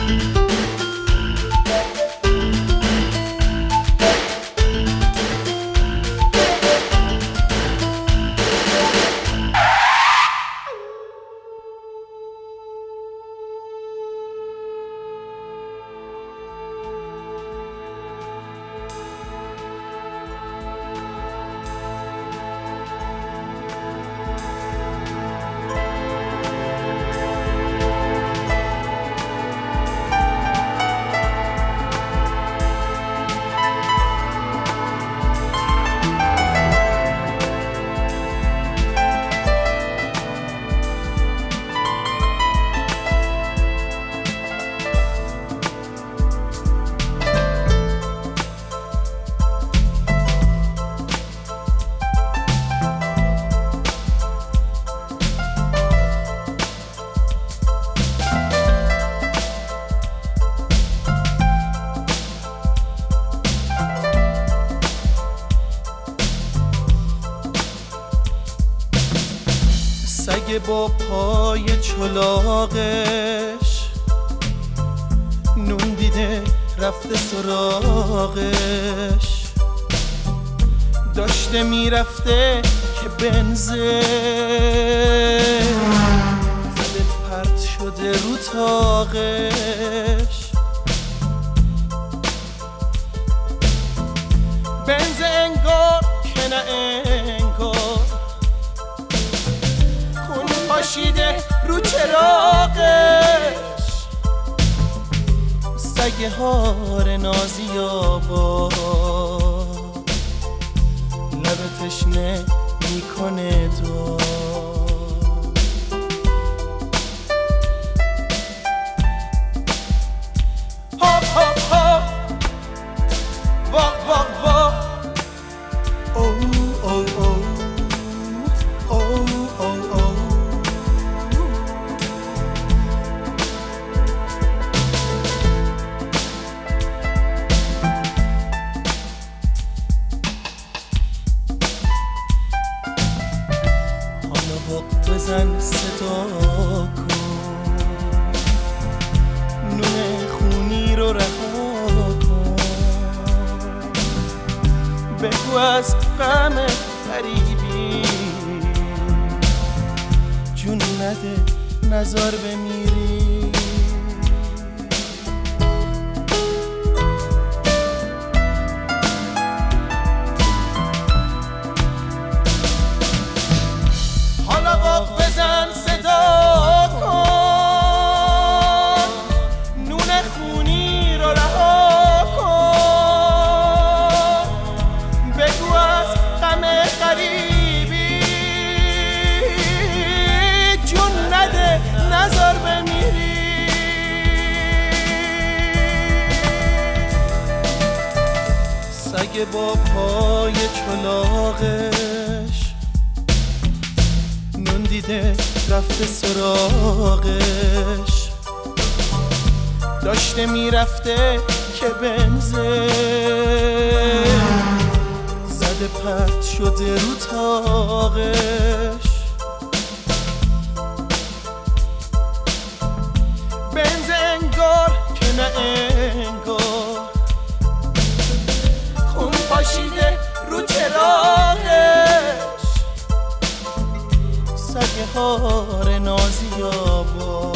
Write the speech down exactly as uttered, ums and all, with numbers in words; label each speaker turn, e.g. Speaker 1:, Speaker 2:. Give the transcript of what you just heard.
Speaker 1: سگ با پای چلاقش نون دیده رفته سراغش، داشته میرفته که بنزه زده پرت شده رو تاقش. بنز انگار که نه انگار خون پاشیده رو چراغش. سگ هار نازی آبا لب تشنه میکنه دو هاپ هاپ هاپ واق واق واق او او او او او او. حالا حق بزن صدا کن، نون خونی رو رها کن، بگو از غم غریبی جون نده نزار بمیری. حالا واق بزن صدا کن، نون خونی رو رها کن، بگو از غم غریبی جون نده نزار بمیری. سگ با پای چلاقش نون دیده رفته سراغش، داشته میرفته که بنزه زده پرت شده رو تاقش. بنز انگار که نه انگار خون پاشیده رو چراغش. سگ هار نازی آبا